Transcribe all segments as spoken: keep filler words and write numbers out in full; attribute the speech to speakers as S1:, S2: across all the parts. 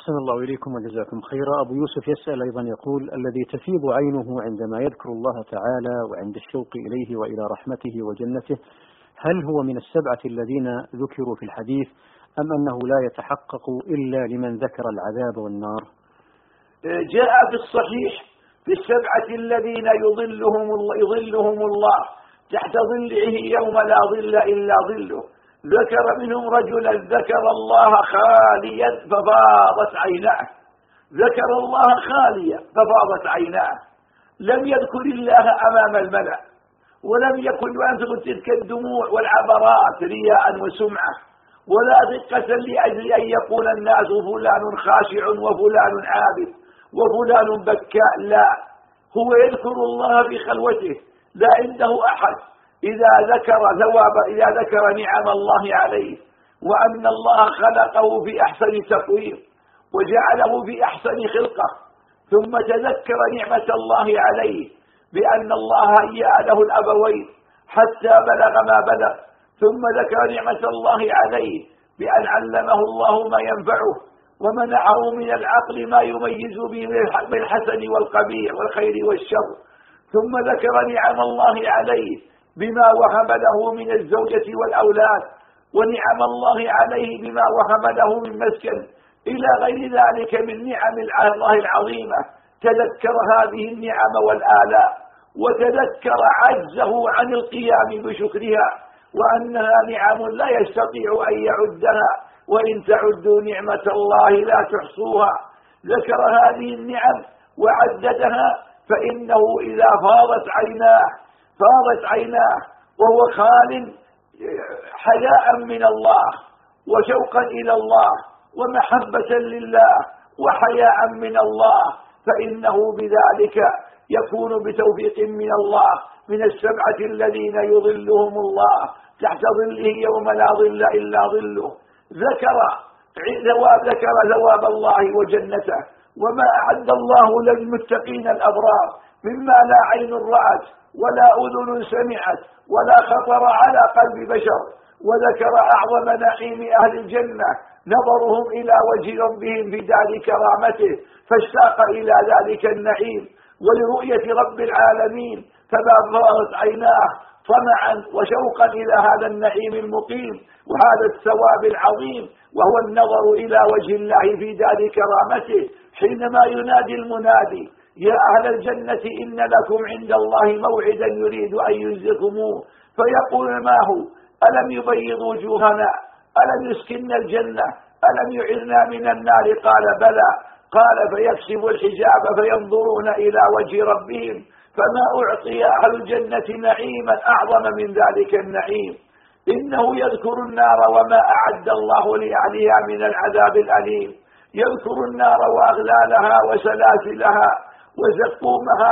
S1: أحسن الله إليكم وجزاكم خيرا. أبو يوسف يسأل أيضا يقول: الذي تفيض عينه عندما يذكر الله تعالى وعند الشوق إليه وإلى رحمته وجنته، هل هو من السبعة الذين ذكروا في الحديث أم أنه لا يتحقق إلا لمن ذكر العذاب والنار؟
S2: جاء في الصحيح في السبعة الذين يظلهم الله, يظلهم الله تحت ظله يوم لا ظل إلا ظله، ذكر منهم رجلا ذكر الله خاليا ففاضت عيناه، ذكر الله خاليا ففاضت عيناه، لم يذكر الله أمام الملأ، ولم يكن ينثر تلك الدموع والعبرات رياء وسمعة، ولا دقة لأجل أن يقول الناس فلان خاشع وفلان عابد وفلان بكاء، لا، هو يذكر الله في خلوته، لا عنده أحد. إذا ذكر ثواب إذا ذكر نعم الله عليه وأن الله خلقه في أحسن تقويم وجعله في أحسن خلقة، ثم تذكر نعمة الله عليه بأن الله هيأ له الأبوين حتى بلغ ما بلغ، ثم ذكر نعمة الله عليه بأن علمه الله ما ينفعه ومنعه من العقل ما يميز به بين الحسن والقبيح والخير والشر، ثم ذكر نعم الله عليه بما وهب له من الزوجة والأولاد، ونعم الله عليه بما وهب له من مسكن إلى غير ذلك من نعم الله العظيمة. تذكر هذه النعم والآلاء وتذكر عجزه عن القيام بشكرها، وأنها نعم لا يستطيع أن يعدها، وإن تعدوا نعمة الله لا تحصوها. ذكر هذه النعم وعددها، فإنه إذا فاضت عيناه فاضت عيناه وهو خال حياء من الله وشوقا إلى الله ومحبة لله وحياء من الله، فإنه بذلك يكون بتوفيق من الله من السبعة الذين يظلهم الله تحت ظله يوم لا ظل إلا ظله. ذكر ثواب ذكر ثواب الله وجنته وما أعد الله للمتقين الأبرار مما لا عين رأت ولا أذن سمعت ولا خطر على قلب بشر، وذكر أعظم نعيم أهل الجنة نظرهم إلى وجه ربهم في دار كرامته، فاشتاق إلى ذلك النعيم ولرؤية رب العالمين، فباضت عيناه طمعا وشوقا إلى هذا النعيم المقيم وهذا الثواب العظيم، وهو النظر إلى وجه الله في دار كرامته حينما ينادي المنادي: يا أهل الجنة إن لكم عند الله موعدا يريد أن ينزلكموه، فيقول: ما هو؟ ألم يبيض وجوهنا؟ ألم يسكننا الجنة؟ ألم يعرنا من النار؟ قال: بلى. قال: فيكشف الحجاب فينظرون إلى وجه ربهم، فما أعطي أهل الجنة نعيما أعظم من ذلك النعيم. إنه يذكر النار وما أعد الله لأهلها من العذاب الأليم، يذكر النار وأغلالها وسلاسلها وزقومها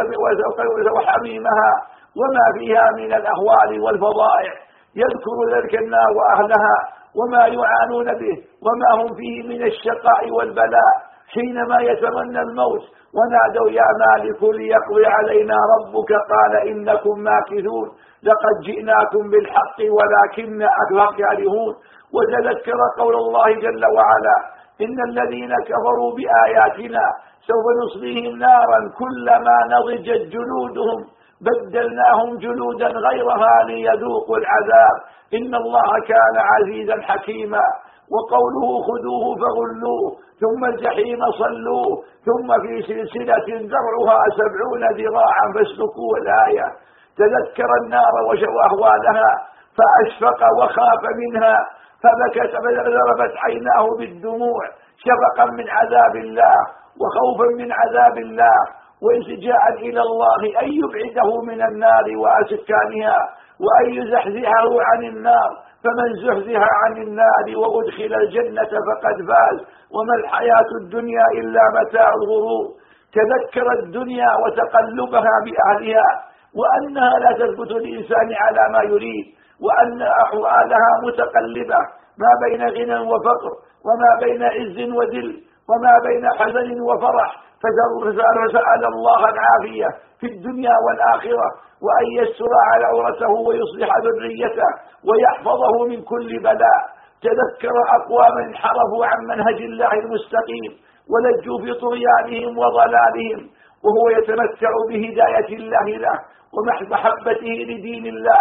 S2: وحميمها وما فيها من الأهوال والفضائع، يذكر ذلك النار وأهلها وما يعانون به وما هم فيه من الشقاء والبلاء حينما يتمنى الموت: ونادوا يا مالك ليقضي علينا ربك قال إنكم ماكثون لقد جئناكم بالحق ولكن أكثر كارهون. وتذكر قول الله جل وعلا: إن الذين كفروا بآياتنا سوف نصليهم نارا كلما نضجت جلودهم بدلناهم جلودا غيرها ليذوقوا العذاب إن الله كان عزيزا حكيما. وقوله: خذوه فغلوه ثم الجحيم صلوه ثم في سلسلة ذرعها سبعون ذراعا فاسلكوه الآية. تذكر النار وأهوالها فأشفق وخاف منها، فبكت فضربت عيناه بالدموع شفقا من عذاب الله وخوفا من عذاب الله والتجاء إلى الله أن يبعده من النار وأسكانها وأن يزحزحه عن النار، فمن زحزح عن النار وأدخل الجنة فقد فاز وما الحياة الدنيا إلا متاع الغرور. تذكر الدنيا وتقلبها بأهلها وأنها لا تثبت الإنسان على ما يريد، وأن أحوالها متقلبة ما بين غنى وفقر وما بين عز وذل وما بين حزن وفرح، فسأل الله العافية في الدنيا والآخرة وأن يستر على عورته ويصلح ذريته ويحفظه من كل بلاء. تذكر أقواما انحرفوا عن منهج الله المستقيم ولجوا في طغيانهم وضلالهم، وهو يتمتع بهداية الله له ومحبته لدين الله،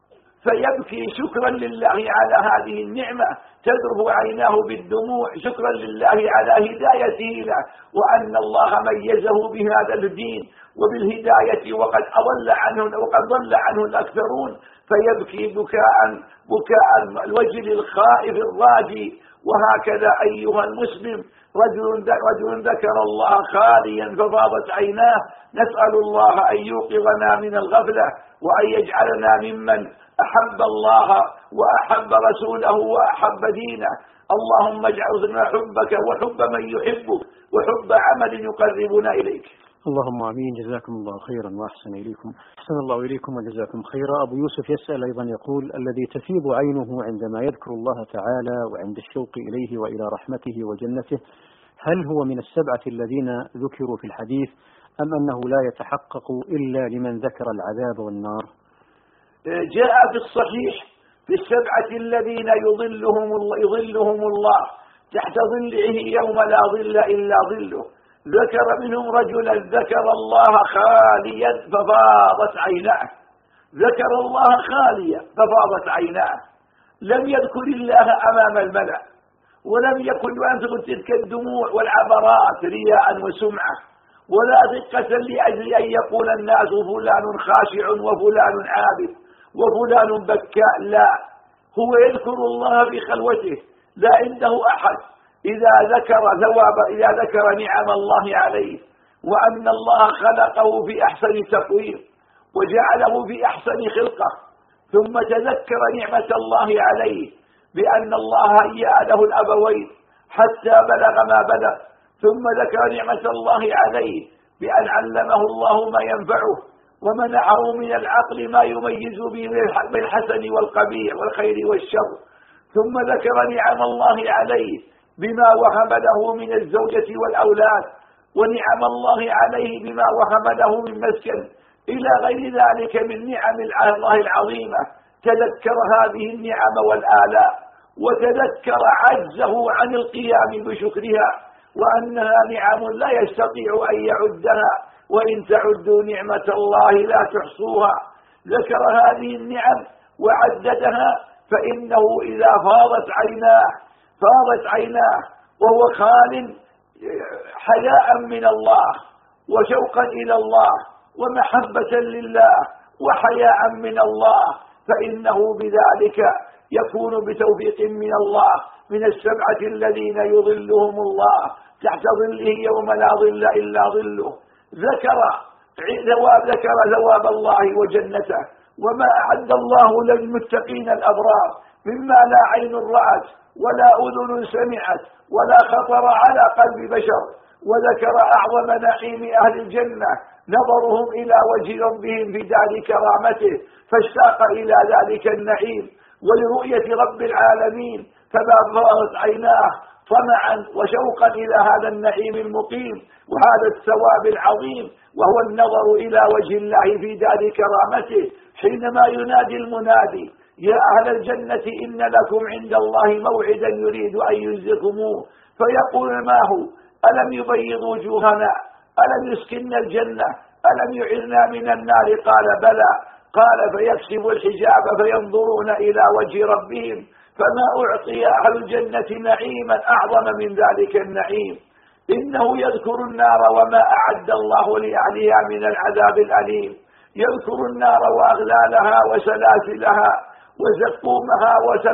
S2: فيبكي شكرا لله على هذه النعمة، تذرف عيناه بالدموع شكرا لله على هدايته له، وأن الله ميزه بهذا الدين وبالهداية وقد أضل عنه وقد ضل عنه الأكثرون، فيبكي بكاء بكاء الوجل الخائف الراجي. وهكذا أيها المسلم رجل رجل ذكر الله خاليا ففاضت عيناه، نسأل الله أن يوقظنا من الغفلة وأن يجعلنا ممن أحب الله وأحب رسوله وأحب دينه. اللهم اجعلنا حبك وحب من يحبك وحب عمل يقربنا إليك.
S1: اللهم آمين. جزاكم الله خيرا وأحسن إليكم. أحسن الله إليكم وجزاكم خيرا. أبو يوسف يسأل أيضا يقول: الذي تفيض عينه عندما يذكر الله تعالى وعند الشوق إليه وإلى رحمته وجنته، هل هو من السبعة الذين ذكروا في الحديث أم أنه لا يتحقق إلا لمن ذكر العذاب والنار؟
S2: جاء في الصحيح في السبعة الذين يظلهم الله, يظلهم الله تحت ظله يوم لا ظل إلا ظله، ذكر منهم رجلا ذكر الله خاليا ففاضت عيناه، ذكر الله خاليا ففاضت عيناه، لم يذكر الله أمام الملأ، ولم يكن ينفق تلك الدموع والعبرات رياء وسمعة، ولا دقة لأجل أن يقول الناس فلان خاشع وفلان عابد وفلان بكاء، لا، هو يذكر الله في خلوته، لا عنده أحد. إذا ذكر ثواب إذا ذكر نعم الله عليه وأن الله خلقه في أحسن تقويم وجعله في أحسن خلقة، ثم تذكر نعمة الله عليه بأن الله هيأ له الأبوين حتى بلغ ما بلغ، ثم ذكر نعمة الله عليه بأن علمه الله ما ينفعه ومنعه من العقل ما يميز به بين الحسن والقبيح والخير والشر، ثم ذكر نعم الله عليه بما وهب له من الزوجة والأولاد، ونعم الله عليه بما وهب له من مسكن، إلى غير ذلك من نعم الله العظيمة. تذكر هذه النعم والآلاء وتذكر عجزه عن القيام بشكرها، وأنها نعم لا يستطيع أن يعدها، وإن تعدوا نعمة الله لا تحصوها. ذكر هذه النعم وعددها، فإنه إذا فاضت عيناه فاضت عيناه وهو خال حياء من الله وشوقا إلى الله ومحبة لله وحياء من الله، فإنه بذلك يكون بتوفيق من الله من السبعة الذين يظلهم الله تحت ظله يوم لا ظل إلا ظله. ذكر ثواب ذكر ثواب الله وجنته وما أعد الله للمتقين الأبرار مما لا عين رأت ولا أذن سمعت ولا خطر على قلب بشر. وذكر أعظم نعيم أهل الجنة نظرهم إلى وجه ربهم في دار كرامته، فاشتاق إلى ذلك النعيم ولرؤية رب العالمين، فباضت عيناه طمعا وشوقا إلى هذا النعيم المقيم وهذا الثواب العظيم، وهو النظر إلى وجه الله في دار كرامته حينما ينادي المنادي: يا أهل الجنة إن لكم عند الله موعدا يريد أن يجزكموه، فيقول: ما هو؟ ألم يبيض وجوهنا؟ ألم يسكننا الجنة؟ ألم يعذنا من النار؟ قال: بلى. قال: فيكشف الحجاب فينظرون إلى وجه ربهم، فما أعطي أهل الجنة نعيما أعظم من ذلك النعيم. إنه يذكر النار وما أعد الله لأهلها من العذاب الأليم، يذكر النار وأغلالها وسلاسلها وزقومها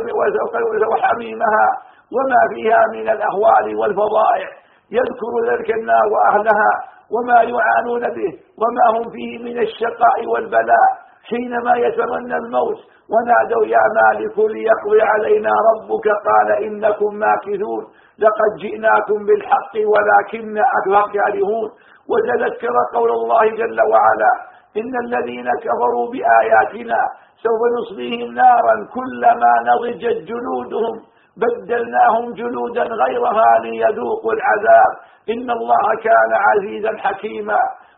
S2: وحميمها وما فيها من الأهوال والفضائع، يذكر ذلك النار وأهلها وما يعانون به وما هم فيه من الشقاء والبلاء حينما يتمنى الموت: ونادوا يا مالك ليقضي علينا ربك قال إنكم ماكثون لقد جئناكم بالحق ولكن أكثر كارهون. وتذكر قول الله جل وعلا: إن الذين كفروا بآياتنا سوف نصليهم نارا كلما نضجت جلودهم بدلناهم جلودا غيرها ليذوقوا العذاب إن الله كان عزيزا حكيما.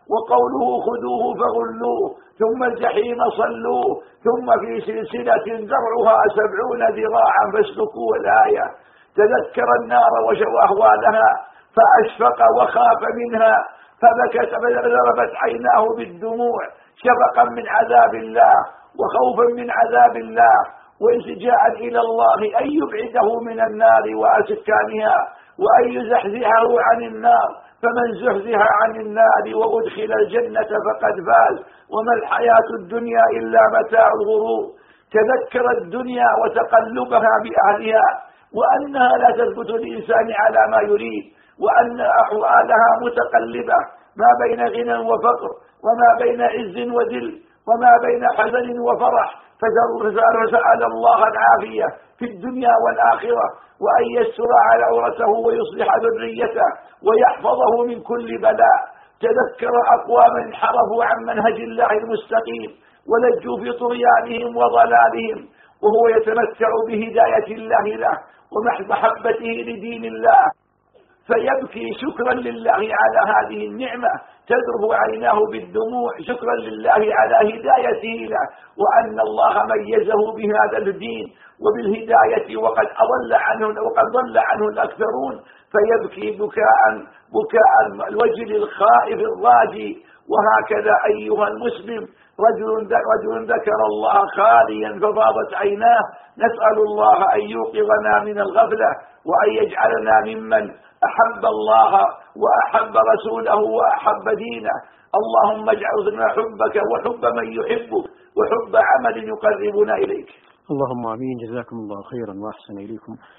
S2: وقوله خذوه فغلوه ثم الجحيم صلوه ثم في سلسلة ذرعها سبعون ذراعا فاسلكوه الآية. تذكر النار وأهوالها فأشفق وخاف منها فبكت فذرفت عيناه بالدموع شفقا من عذاب الله وخوفا من عذاب الله والتجاء إلى الله أن يبعده من النار وأسكانها وأن يزحزحه عن النار. فمن زحزح عن النار وأدخل الجنة فقد فاز وما الحياة الدنيا إلا متاع الغرور. تذكر الدنيا وتقلبها بأهلها وأنها لا تثبت الإنسان على ما يريد وأن أحوالها متقلبة ما بين غنى وفقر وما بين عز وذل وما بين حزن وفرح. فسأل الله العافية في الدنيا والآخرة وأن يستر على عورته ويصلح ذريته ويحفظه من كل بلاء. تذكر أقواما انحرفوا عن منهج الله المستقيم ولجوا في طغيانهم وضلالهم وهو يتمتع بهداية الله له ومحبته لدين الله فيبكي شكرا لله على هذه النعمة تذرف عيناه بالدموع شكرا لله على هدايته له وأن الله ميزه بهذا الدين وبالهداية وقد أضل عنه وقد ضل عنه الأكثرون فيبكي بكاء بكاء الوجل الخائف الراجي. وهكذا أيها المسلم رجل رجل ذكر الله خاليا ففاضت عيناه. نسأل الله أن يوقظنا من الغفلة وأن يجعلنا ممن أحب الله وأحب رسوله وأحب دينه. اللهم اجعلنا حبك وحب من يحبك وحب عمل يقربنا إليك.
S1: اللهم آمين. جزاكم الله خيرا وأحسن إليكم.